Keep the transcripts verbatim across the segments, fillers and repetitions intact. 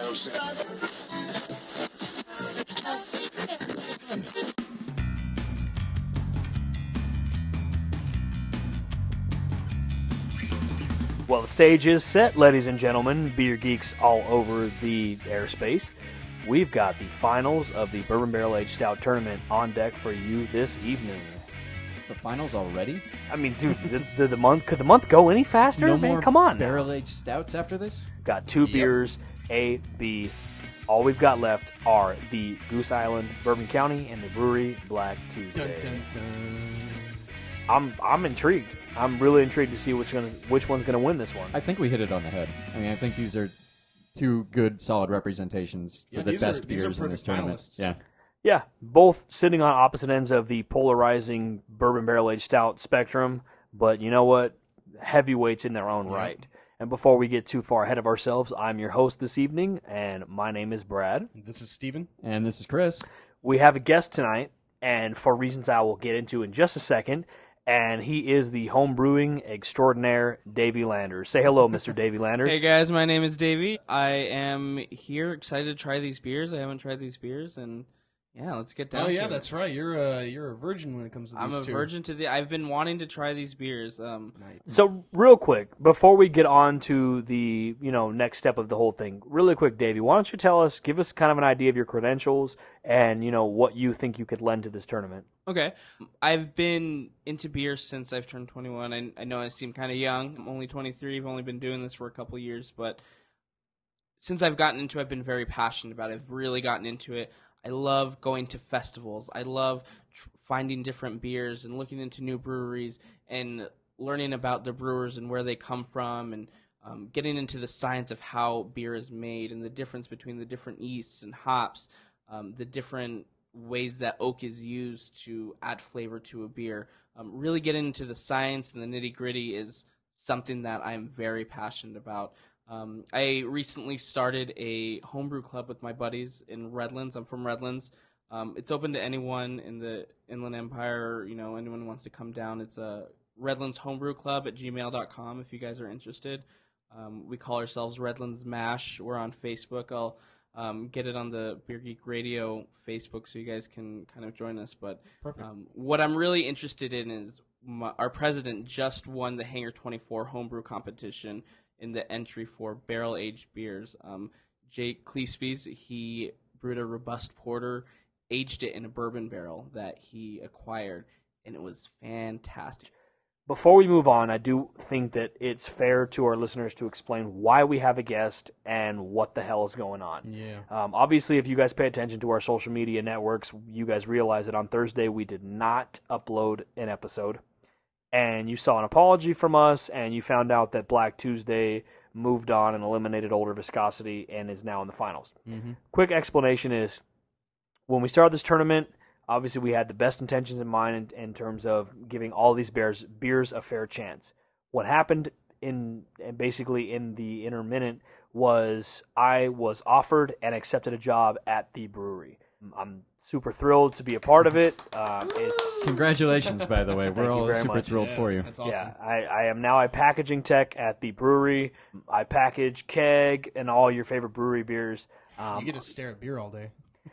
Well, the stage is set, ladies and gentlemen, beer geeks all over the airspace. We've got the finals of the Bourbon Barrel Aged Stout Tournament on deck for you this evening. The finals already? I mean, dude, the, the, the month could the month go any faster? No Man, more come on. barrel aged stouts after this? Got two Yep. beers, A, B. All we've got left are the Goose Island Bourbon County and the Brewery Black Tuesday. Dun, dun, dun. I'm I'm intrigued. I'm really intrigued to see which gonna which one's gonna win this one. I think we hit it on the head. I mean, I think these are two good, solid representations for Yeah, the these best are- these are beers in this perfect tournament. finalists. Yeah. Yeah, both sitting on opposite ends of the polarizing bourbon barrel aged stout spectrum, but you know what? Heavyweights in their own Yep. right. And before we get too far ahead of ourselves, I'm your host this evening, and my name is Brad. This is Steven. And this is Chris. We have a guest tonight, and for reasons I will get into in just a second, and he is the home brewing extraordinaire, Davey Landers. Say hello, Mister Davey Landers. Hey guys, my name is Davey. I am here excited to try these beers. I haven't tried these beers, and yeah, let's get down Oh to yeah, it. that's right. You're a you're a virgin when it comes to these I'm a two. virgin to the. I've been wanting to try these beers. Um, So, real quick, before we get on to the you know next step of the whole thing, really quick, Davey, why don't you tell us, give us kind of an idea of your credentials and you know what you think you could lend to this tournament? okay, I've been into beer since I've turned twenty-one. I, I know I seem kind of young. I'm only twenty-three. I've only been doing this for a couple years, but since I've gotten into it, I've been very passionate about it. I've really gotten into it. I love going to festivals. I love tr- finding different beers and looking into new breweries and learning about the brewers and where they come from and um, getting into the science of how beer is made and the difference between the different yeasts and hops, um, the different ways that oak is used to add flavor to a beer. Um, really getting into the science and the nitty-gritty is something that I'm very passionate about. Um, I recently started a homebrew club with my buddies in Redlands. I'm from Redlands. Um, it's open to anyone in the Inland Empire, you know, anyone who wants to come down. It's a Redlands Homebrew Club at gmail dot com if you guys are interested. Um, we call ourselves Redlands Mash. We're on Facebook. I'll um, get it on the Beer Geek Radio Facebook so you guys can kind of join us. But um, what I'm really interested in is my, our president just won the Hangar twenty-four homebrew competition in the entry for barrel-aged beers. Um, Jake Cleespies, he brewed a robust porter, aged it in a bourbon barrel that he acquired, and it was fantastic. Before we move on, I do think that it's fair to our listeners to explain why we have a guest and what the hell is going on. Yeah. Um, obviously, if you guys pay attention to our social media networks, you guys realize that on Thursday we did not upload an episode. And you saw an apology from us, and you found out that Black Tuesday moved on and eliminated Older Viscosity and is now in the finals. Mm-hmm. Quick explanation is, when we started this tournament, obviously we had the best intentions in mind in, in terms of giving all these beers, beers a fair chance. What happened in basically in the intermittent was I was offered and accepted a job at the brewery. I'm super thrilled to be a part of it. Um, it's Congratulations, by the way. We're you all very super much. thrilled Yeah, for you. That's awesome. Yeah, I, I am now a packaging tech at the brewery. I package keg and all your favorite brewery beers. Um, You get to stare at beer all day.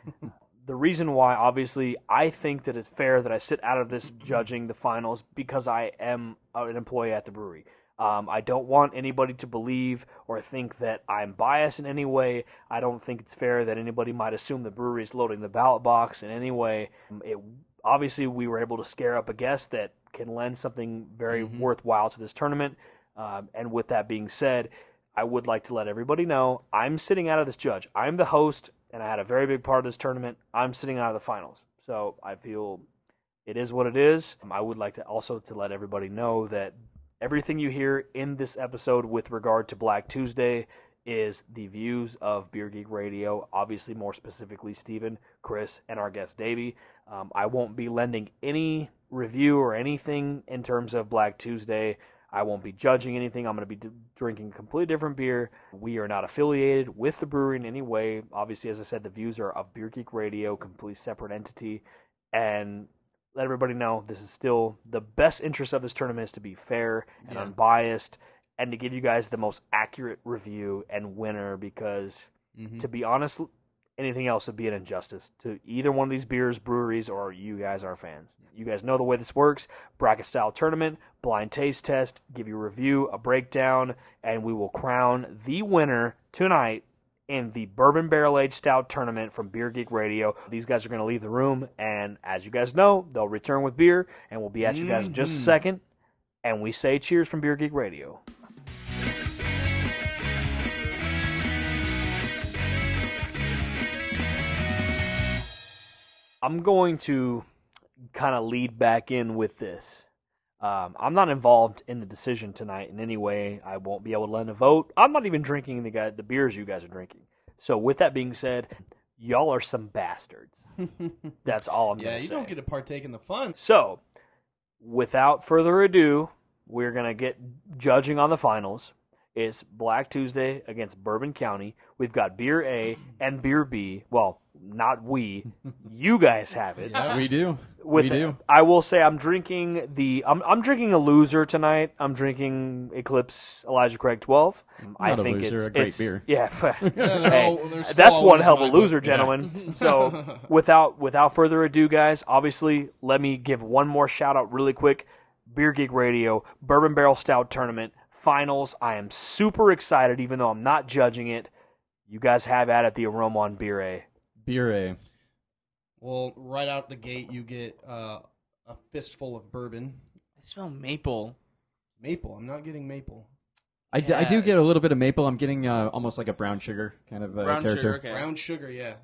the reason why, obviously, I think that it's fair that I sit out of this judging the finals because I am an employee at the brewery. Um, I don't want anybody to believe or think that I'm biased in any way. I don't think it's fair that anybody might assume the brewery is loading the ballot box in any way. It, obviously, we were able to scare up a guest that can lend something very Mhm. worthwhile to this tournament. Um, and with that being said, I would like to let everybody know I'm sitting out of this judge. I'm the host, and I had a very big part of this tournament. I'm sitting out of the finals. So I feel it is what it is. Um, I would like to also to let everybody know that everything you hear in this episode with regard to Black Tuesday is the views of Beer Geek Radio, obviously more specifically Steven, Chris, and our guest Davey. Um, I won't be lending any review or anything in terms of Black Tuesday. I won't be judging anything. I'm going to be d- drinking completely different beer. We are not affiliated with the brewery in any way. Obviously, as I said, the views are of Beer Geek Radio, completely separate entity. And let everybody know this is still the best interest of this tournament is to be fair and Yeah. unbiased and to give you guys the most accurate review and winner because Mhm. To be honest, anything else would be an injustice to either one of these beers, breweries, or you guys, our fans. You guys know the way this works. Bracket-style tournament, blind taste test, give you a review, a breakdown, and we will crown the winner tonight in the Bourbon Barrel Aged Stout tournament from Beer Geek Radio. These guys are going to leave the room, and as you guys know, they'll return with beer, and we'll be at you guys in just a second. And we say cheers from Beer Geek Radio. I'm going to kind of lead back in with this. Um, I'm not involved in the decision tonight in any way. I won't be able to lend a vote. I'm not even drinking the guy, the beers you guys are drinking. So with that being said, y'all are some bastards. That's all I'm Yeah, going to you say. don't get to partake in the fun. So, without further ado, we're going to get judging on the finals. It's Black Tuesday against Bourbon County. We've got Beer A and Beer B. Well, not we. You guys have it. Yeah. We do. With we do. I will say I'm drinking the I'm I'm drinking a loser tonight. I'm drinking Eclipse Elijah Craig twelve. I Not a think loser, it's a great it's- beer. Yeah, they're hey, all- they're still that's all one winners hell of a in my loser, book. Yeah. gentlemen. So without without further ado, guys, obviously let me give one more shout out really quick. Beer Geek Radio Bourbon Barrel Stout Tournament Finals. I am super excited, even though I'm not judging it. You guys have at it the aroma on Beer A. Beer A. Well, right out the gate, you get uh, a fistful of bourbon. I smell maple. Maple. I'm not getting maple. I, d- I do Yeah, get a it's- little bit of maple. I'm getting uh, almost like a brown sugar kind of uh, Brown character. sugar, okay. Brown sugar, yeah.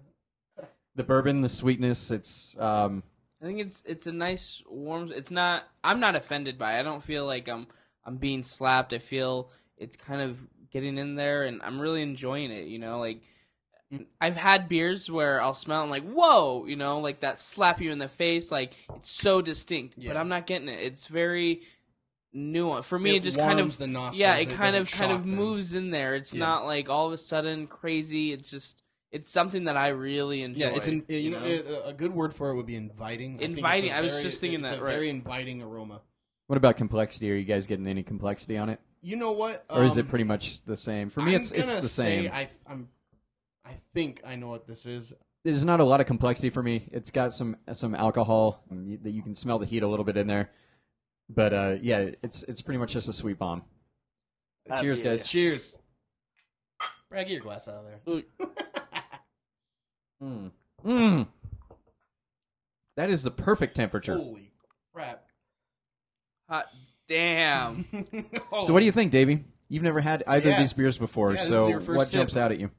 The bourbon, the sweetness, it's um, I think it's it's a nice warm. It's not. I'm not offended by it. I don't feel like I'm I'm being slapped. I feel it's kind of getting in there, and I'm really enjoying it. You know, like I've had beers where I'll smell and like, whoa, you know, like that slap you in the face. Like it's so distinct, Yeah. but I'm not getting it. It's very nuanced for me. It It, just kind warms of the nostrils. yeah, it It kind doesn't of kind of shock them. moves in there. It's Yeah. not like all of a sudden crazy. It's just it's something that I really enjoy. Yeah, it's an, you, you know, it- a good word for it would be inviting. I think it's Inviting, a I was very- just thinking it's that, a right. very inviting aroma. what about complexity? Are you guys getting any complexity on it, You know what? or is Um, it pretty much the same? For me, I'm it's it's gonna the say same. I, I'm, I think I know what this is. There's not a lot of complexity for me. It's got some some alcohol that you can smell the heat a little bit in there, but uh, yeah, it's it's pretty much just a sweet bomb. Uh, Cheers, yeah, guys. Cheers. Brad, get your glass out of there. Ooh. Mm. Mm. That is the perfect temperature. Holy crap! Hot damn. So, what do you think, Davey? You've never had either Yeah. of these beers before, Yeah, this is so your first what sip. jumps out at you?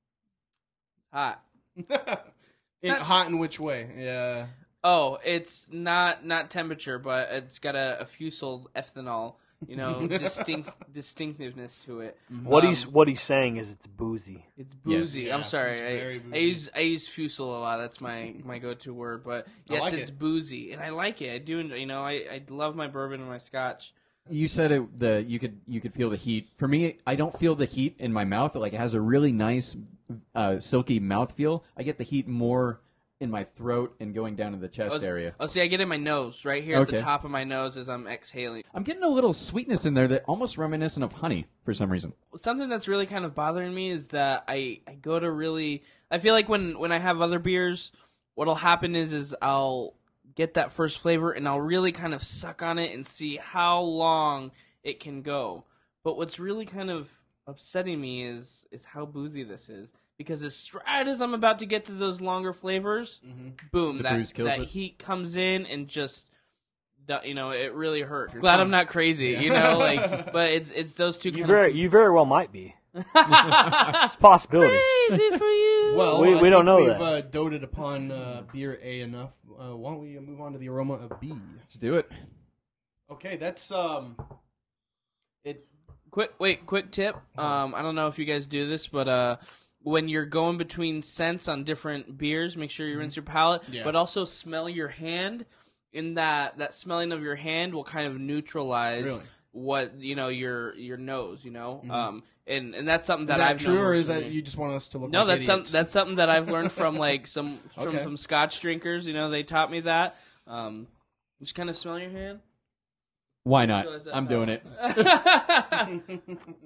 Hot. in, not- hot in which way? Yeah. Oh, it's not not temperature, but it's got a, a fusel ethanol, you know, distinct distinctiveness to it. What Um, he's what he's saying is it's boozy. It's boozy. yeah, I'm sorry. it's very I, boozy. I use I use fusel a lot. That's my, my go to word. But I yes, like it's it. boozy, and I like it. I do. enjoy- You know, I, I love my bourbon and my scotch. You said it. The you could you could feel the heat. For me, I don't feel the heat in my mouth. Like it has a really nice, uh, silky mouthfeel. I get the heat more in my throat and going down to the chest Oh, s- area. Oh, see, I get it in my nose, right here at Okay. the top of my nose as I'm exhaling. I'm getting a little sweetness in there that almost reminiscent of honey for some reason. Something that's really kind of bothering me is that I, I go to really I feel like when, when I have other beers, what'll happen is is I'll get that first flavor and I'll really kind of suck on it and see how long it can go. But what's really kind of upsetting me is is how boozy this is. Because as right as I'm about to get to those longer flavors, boom, The that, booze kills that it. heat comes in and just you know, it really hurts. Glad I'm not crazy, you know, like but it's it's those two You kind very of you very well might be. It's a possibility. crazy for you. Well, We- I we don't think know we've, that. Uh, doted upon uh, beer A enough. Uh, why don't we move on to the aroma of B? Let's do it. Okay, that's um, it. Quick, wait, quick tip. Um, I don't know if you guys do this, but uh, when you're going between scents on different beers, make sure you rinse your palate, Yeah. but also smell your hand. In that, that smelling of your hand will kind of neutralize Really? what you know your your nose. You know, um, and and that's something that, Is that I've true, known or works is for that me. you just want us to look? No, like that's some, idiots? that's something that I've learned from like some from Okay. some Scotch drinkers. You know, they taught me that. Um, just kind of smell your hand. Why not? Realize that- I'm doing it.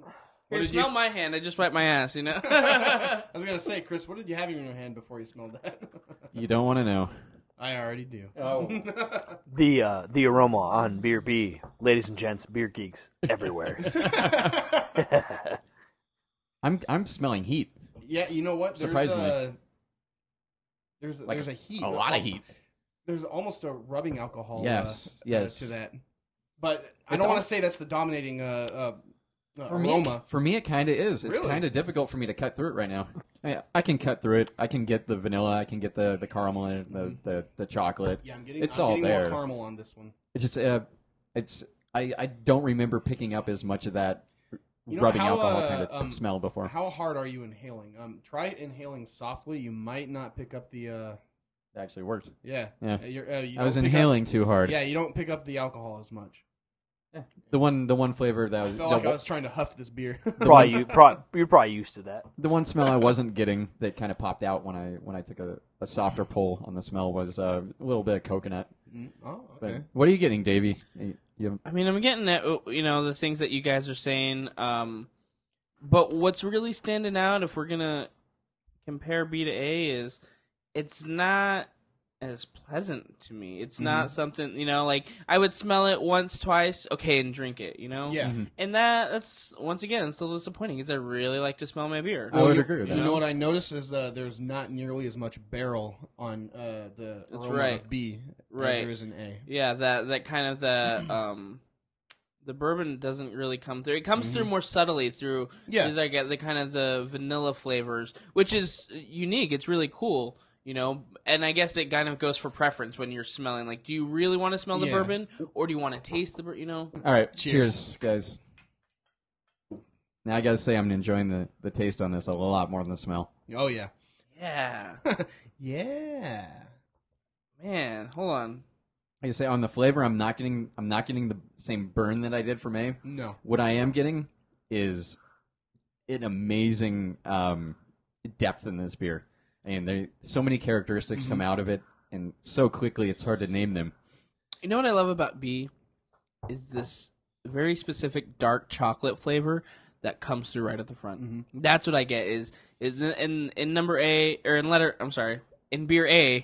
Here, did smell you- my hand. I just wiped my ass, you know? I was gonna say, Chris, what did you have in your hand before you smelled that? You don't want to know. I already do. Oh. The uh, the aroma on Beer B, ladies and gents, beer geeks everywhere. I'm I'm smelling heat. Yeah, you know what? There's Surprisingly. a, there's a, Like there's a heat, A lot of heat. There's almost a rubbing alcohol. Yes, uh, yes. uh, to that. But I It's don't want al- to say that's the dominating uh, uh, uh, For me, aroma. it, for me, it kind of is. It's Really? kind of difficult for me to cut through it right now. I, I can cut through it. I can get the vanilla. I can get the the caramel, and the, the the chocolate. Yeah, I'm getting. It's I'm all getting there. more caramel on this one. It just uh, it's I, I don't remember picking up as much of that You know rubbing how, alcohol uh, kind of um, smell before. How hard are you inhaling? Um, try inhaling softly. You might not pick up the. Uh, It actually worked. yeah. Yeah. Uh, you're, uh, you I was don't pick inhaling Up, too hard. yeah, you don't pick up the alcohol as much. The one the one flavor that I was felt the, like I was trying to huff this beer. probably you, probably, you're probably used to that. the one smell I wasn't getting that kind of popped out when I when I took a, a softer pull on the smell was uh, a little bit of coconut. Mm, oh, But okay. what are you getting, Davey? You, you I mean, I'm getting at, you know, the things that you guys are saying. Um, but what's really standing out, if we're going to compare B to A, is it's not as pleasant to me. It's not something, you know, like I would smell it once, twice, okay, and drink it, you know? Yeah. And that that's once again it's still disappointing because I really like to smell my beer. I would you, agree with You that. know what I noticed is uh, there's not nearly as much barrel on uh, the That's aroma right. of B as Right. there is in A. Yeah, that that kind of the um the bourbon doesn't really come through. It comes through more subtly through Yeah. through like the kind of the vanilla flavors, which is unique. It's really cool, you know. And I guess it kind of goes for preference when you're smelling. Like, do you really want to smell the Yeah. bourbon, or do you want to taste the, bur- you know? All right, Cheers. cheers, guys. Now I gotta say I'm enjoying the, the taste on this a lot more than the smell. Oh yeah. Yeah, Yeah. man. Hold on. Like I say on the flavor, I'm not getting I'm not getting the same burn that I did from A. No. What I am getting is an amazing um, depth in this beer. And there so many characteristics come out of it, and so quickly it's hard to name them. You know what I love about B is this very specific dark chocolate flavor that comes through right at the front. That's what I get is in, in in number A or in letter I'm sorry, in beer A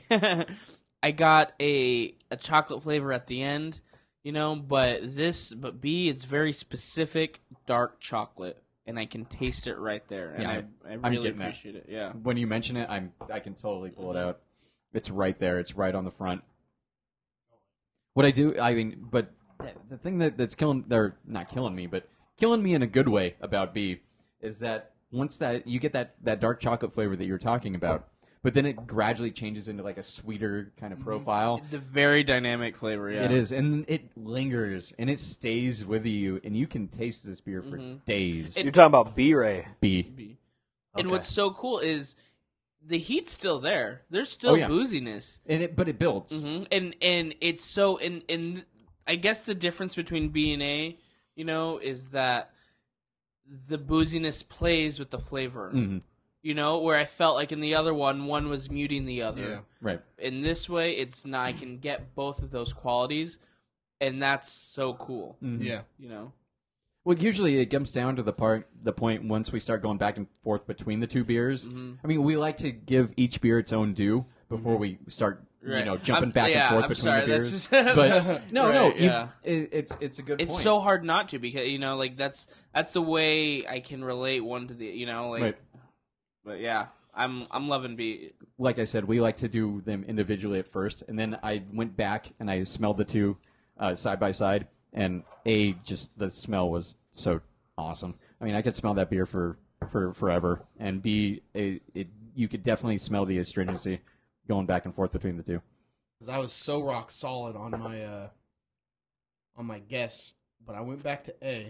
I got a a chocolate flavor at the end, you know, but this but B it's very specific dark chocolate and I can taste it right there and Yeah, I, I I'm really getting that. appreciate it. Yeah. When you mention it, I'm I can totally pull it out. It's right there. It's right on the front. What I do, I mean, but the thing that, that's killing, they're not killing me, but killing me in a good way about B is that once that you get that, that dark chocolate flavor that you're talking about, but then it gradually changes into like a sweeter kind of profile. It's a very dynamic flavor, yeah. It is, and it lingers and it stays with you, and you can taste this beer for days. You're talking about B Ray. B. B. And Okay. what's so cool is the heat's still there. There's still Oh, yeah. booziness. And it, but it builds. hmm And and it's so and and I guess the difference between B and A, you know, is that the booziness plays with the flavor. Mhm. You know, where I felt like in the other one, one was muting the other. Yeah. Right. In this way, it's not. I can get both of those qualities, and that's so cool. Yeah. You know. Well, usually it comes down to the part, the point once we start going back and forth between the two beers. Mm-hmm. I mean, we like to give each beer its own due before we start, you Right. know, jumping I'm- back yeah, and forth I'm between sorry, the that's beers. just- but no, no, Right, you- yeah. it, it's it's a good. It's point. so hard not to because you know, like that's that's the way I can relate one to the you know, like. Right. But yeah, I'm I'm loving B. Like I said, we like to do them individually at first, and then I went back and I smelled the two uh, side by side, and A, just the smell was so awesome. I mean, I could smell that beer for, for forever, and B, it, it you could definitely smell the astringency going back and forth between the two. Because I was so rock solid on my uh, on my guess, but I went back to A,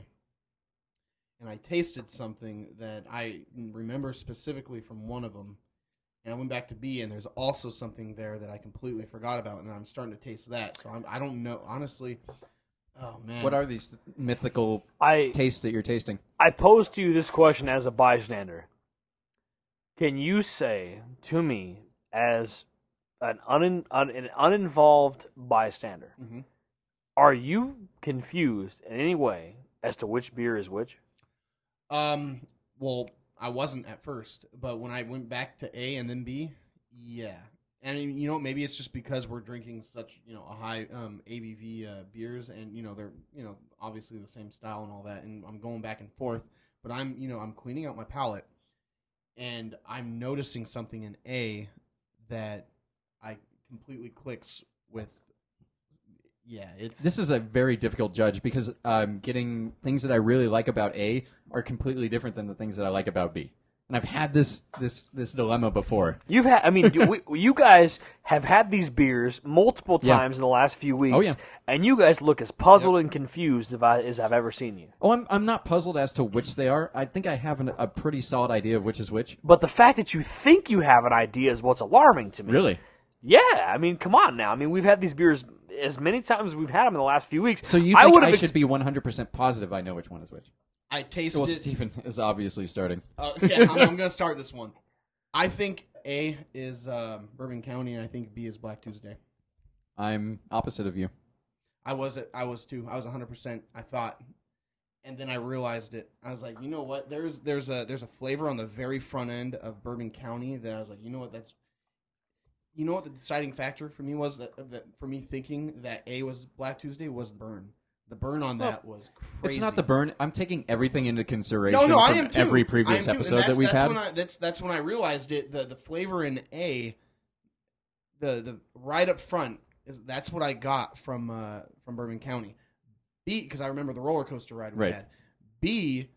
and I tasted something that I remember specifically from one of them, and I went back to B, and there's also something there that I completely forgot about, and I'm starting to taste that. So I'm, I don't know, honestly. Oh man, What are these mythical I tastes that you're tasting? I pose to you this question as a bystander. Can you say to me, as an, un, un, an uninvolved bystander, Mhm. are you confused in any way as to which beer is which? Um, well, I wasn't at first, but when I went back to A and then B, yeah. And you know, maybe it's just because we're drinking such, you know, a high um, A B V uh, beers, and you know they're, you know, obviously the same style and all that. And I'm going back and forth, but I'm, you know, I'm cleaning out my palate, and I'm noticing something in A that I completely clicks with. Yeah, it's This is a very difficult judge because I'm getting things that I really like about A are completely different than the things that I like about B. And I've had this this this dilemma before. You've had, I mean, you, we, you guys have had these beers multiple Yeah. times in the last few weeks. Oh, yeah. And you guys look as puzzled and confused as, I, as I've ever seen you. Oh, I'm I'm not puzzled as to which they are. I think I have an, a pretty solid idea of which is which. But the fact that you think you have an idea is what's alarming to me. Really? Yeah, I mean, come on now. I mean, we've had these beers as many times as we've had them in the last few weeks. So you I think would I, have should be one hundred percent positive I know which one is which? I tasted. Well, Stephen is obviously starting. Uh, yeah, I'm, I'm gonna start this one. I think A is um, Bourbon County, and I think B is Black Tuesday. I'm opposite of you. I was I was too. I was one hundred percent. I thought, and then I realized it. I was like, you know what? There's there's a there's a flavor on the very front end of Bourbon County that I was like, you know what? That's you know what the deciding factor for me was that, that for me thinking that A was Black Tuesday was the burn. The burn on Well, that was crazy. It's not the burn. I'm taking everything into consideration No, no, I from am too. every I previous am too. And episode that's- that we've that's had. When I, that's that's when I realized it. The the flavor in A, the the right up front is that's what I got from uh, from Bourbon County. B, because I remember the roller coaster ride we Right. had. B,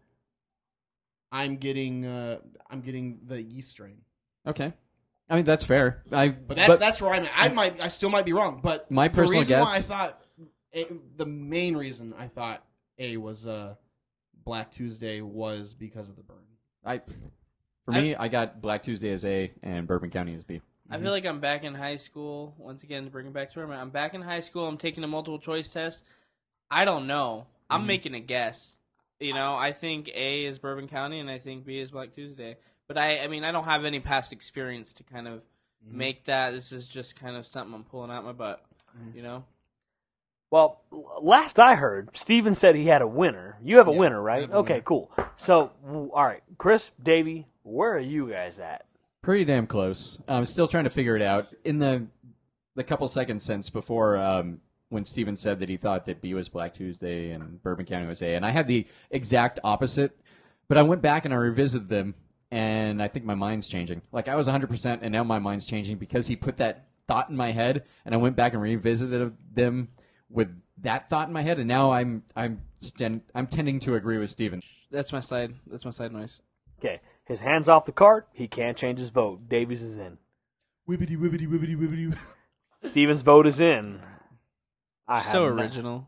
I'm getting uh, I'm getting the yeast strain. Okay. I mean, that's fair. I, But that's that's where I'm at. I might I still might be wrong, but My the personal reason guess- why I thought A, the main reason I thought A was uh, Black Tuesday was because of the burn. I, for me, I got Black Tuesday as A and Bourbon County as B. I feel like I'm back in high school. Once again, to bring it back to where I'm at. I'm back in high school. I'm taking a multiple choice test. I don't know. I'm making a guess. You know, I think A is Bourbon County, and I think B is Black Tuesday. But I, I mean, I don't have any past experience to kind of make that. This is just kind of something I'm pulling out my butt. You know? Well, l- last I heard, Steven said he had a winner. You have a Yeah, winner, I right? have a Okay, winner. cool. So, w- all right, Chris, Davey, where are you guys at? Pretty damn close. I'm still trying to figure it out. In the the couple seconds since before um, when Steven said that he thought that B was Black Tuesday and Bourbon County was A, and I had the exact opposite, but I went back and I revisited them, and I think my mind's changing. Like, I was one hundred percent, and now my mind's changing because he put that thought in my head, and I went back and revisited them with that thought in my head, and now I'm I'm sten- I'm tending to agree with Steven. That's my side. That's my side noise. Okay, his hand's off the cart. He can't change his vote. Davies is in. Wibbity wibbity wibbity wibbity. Steven's vote is in. I So have not- original.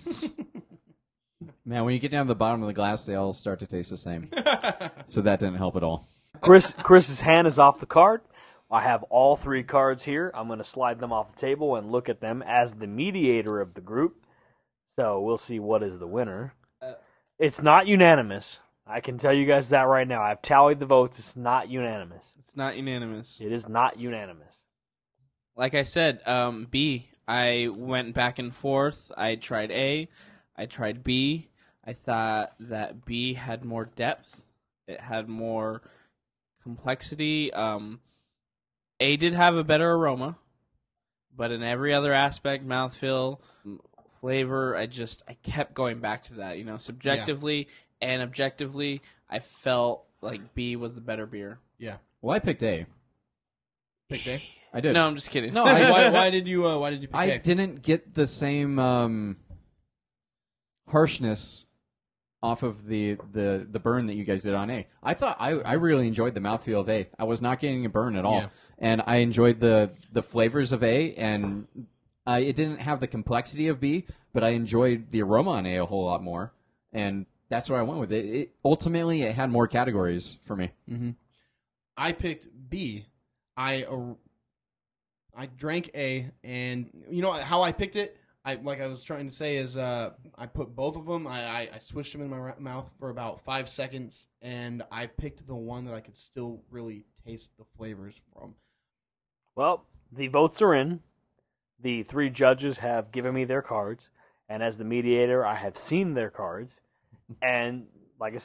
Man, when you get down to the bottom of the glass, they all start to taste the same. So that didn't help at all. Chris, Chris's hand is off the card. I have all three cards here. I'm going to slide them off the table and look at them as the mediator of the group. So we'll see what is the winner. Uh, It's not unanimous. I can tell you guys that right now. I've tallied the votes. It's not unanimous. It's not unanimous. It is not unanimous. Like I said, um, B. I went back and forth. I tried A. I tried B. I thought that B had more depth. It had more complexity. Um, A did have a better aroma, but in every other aspect, mouthfeel, flavor, I just I kept going back to that. You know, subjectively and objectively, I felt like B was the better beer. Yeah. Well, I picked A. Picked A. I did. No, I'm just kidding. No, I- why, why did you uh, Why did you pick I A? didn't get the same um, harshness off of the, the, the burn that you guys did on A. I thought I, I really enjoyed the mouthfeel of A. I was not getting a burn at all, Yeah. and I enjoyed the the flavors of A. And uh, it didn't have the complexity of B, but I enjoyed the aroma on A a whole lot more, and that's what I went with it. it ultimately, it had more categories for me. I picked B. I uh, I drank A, and you know how I picked it. I like I was trying to say is uh, I put both of them. I, I I swished them in my ra- mouth for about five seconds, and I picked the one that I could still really taste the flavors from. Well, the votes are in. The three judges have given me their cards. And as the mediator, I have seen their cards. And like I said,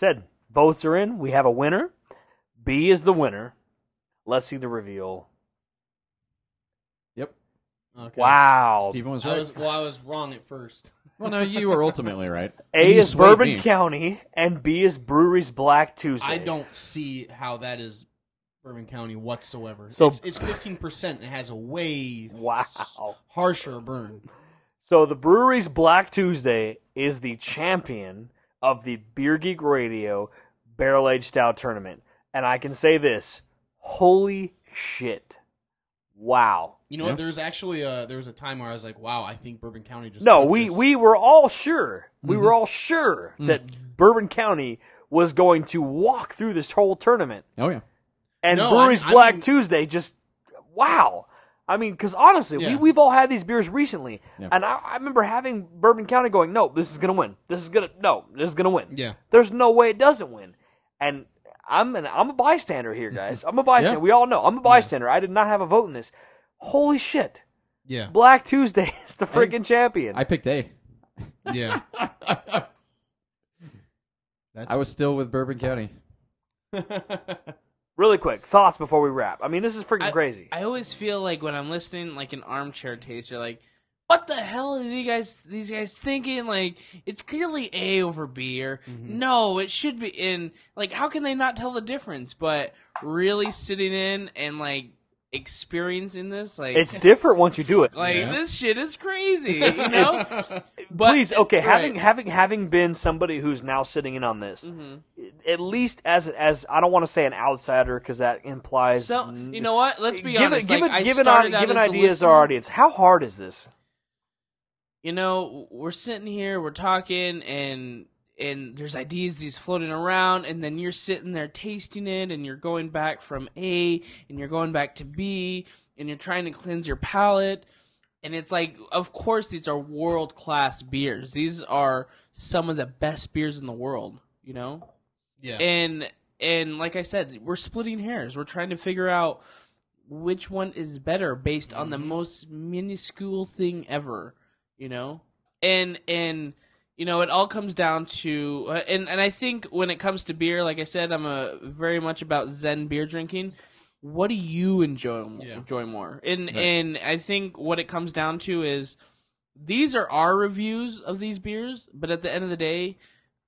Votes are in. We have a winner. B is the winner. Let's see the reveal. Yep. Okay. Wow. Steven was I right. was, well, I was wrong at first. Well, no, you were ultimately right. And A you is swayed Bourbon me. County, and B is Brewery's Black Tuesday. I don't see how that is Bourbon County whatsoever. So- it's, it's fifteen percent. It has a way Wow. s- harsher burn. So the Brewery's Black Tuesday is the champion of the Beer Geek Radio Barrel Aged Stout Tournament. And I can say this. Holy shit. Wow. You know Yeah. what? There's actually a, there was a time where I was like, wow, I think Bourbon County just No, took we, this. we were all sure. We Mhm. were all sure Mm. that Bourbon County was going to walk through this whole tournament. Oh, yeah. And No, Brewery's I- I Black mean- Tuesday just, wow. I mean, because honestly, Yeah. we, we've all had these beers recently. Yeah. And I, I remember having Bourbon County going, no, this is going to win. This is going to, no, this is going to win. Yeah. There's no way it doesn't win. And I'm an, I'm a bystander here, guys. I'm a bystander. Yeah. We all know. I'm a bystander. I did not have a vote in this. Holy shit. Yeah. Black Tuesday is the freaking champion. I picked A. Yeah. That's I was still with Bourbon County. Really quick, thoughts before we wrap. I mean, this is freaking I- crazy. I always feel like when I'm listening, like an armchair taster, like, what the hell are these guys? These guys thinking? Like, it's clearly A over B, or Mm-hmm. no, it should be in. Like, how can they not tell the difference? But really sitting in and like experiencing this, like, It's different once you do it. like Yeah. this shit is crazy, you know? But- Please, okay, having right. having having been somebody who's now sitting in on this, Mhm. at least as as I don't want to say an outsider because that implies. So you know what? Let's be give honest. It, give like, it, I give, an, started give out an as a idea to listener. our audience. How hard is this? You know, we're sitting here, we're talking, and and there's ideas these floating around, and then you're sitting there tasting it, and you're going back from A, and you're going back to B, and you're trying to cleanse your palate, and it's like, of course, these are world class beers. These are some of the best beers in the world. You know, yeah. and and like I said, we're splitting hairs. We're trying to figure out which one is better based on the most minuscule thing ever, you know? And and you know, it all comes down to uh, and and I think when it comes to beer, like I said, I'm a very much about zen beer drinking. What do you enjoy Yeah. enjoy more? And Right. and I think what it comes down to is these are our reviews of these beers, but at the end of the day,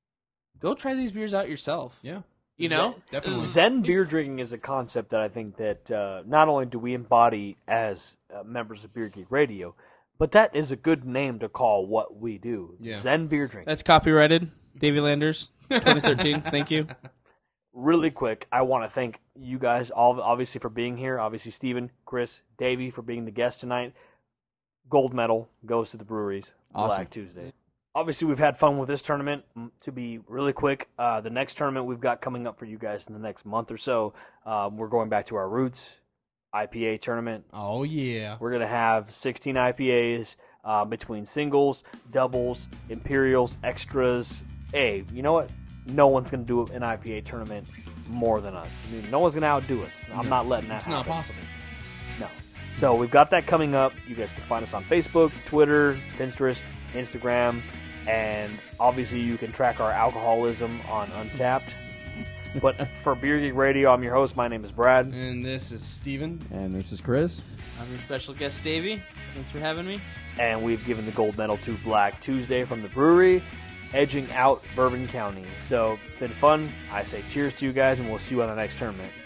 go try these beers out yourself. Yeah. You know? Definitely. Zen beer drinking is a concept that I think that uh, not only do we embody as uh, members of Beer Geek Radio, but that is a good name to call what we do. Yeah. Zen beer drinking. That's copyrighted. Davy Landers, twenty thirteen. Thank you. Really quick, I want to thank you guys all, obviously, for being here. Obviously, Steven, Chris, Davey for being the guest tonight. Gold medal goes to the breweries. Awesome. Black Tuesday. Obviously, we've had fun with this tournament. Mm, To be really quick, uh, the next tournament we've got coming up for you guys in the next month or so, um, we're going back to our roots. I P A tournament. Oh, yeah. We're going to have sixteen I P As uh, between singles, doubles, imperials, extras. Hey, you know what? No one's going to do an I P A tournament more than us. I mean, no one's going to outdo us. I'm not letting that It's happen. not possible. No. So we've got that coming up. You guys can find us on Facebook, Twitter, Pinterest, Instagram, and obviously you can track our alcoholism on Untapped. But for Beer Geek Radio, I'm your host. My name is Brad. And this is Steven. And this is Chris. I'm your special guest, Davey. Thanks for having me. And we've given the gold medal to Black Tuesday from the brewery, edging out Bourbon County. So it's been fun. I say cheers to you guys, and we'll see you on the next tournament.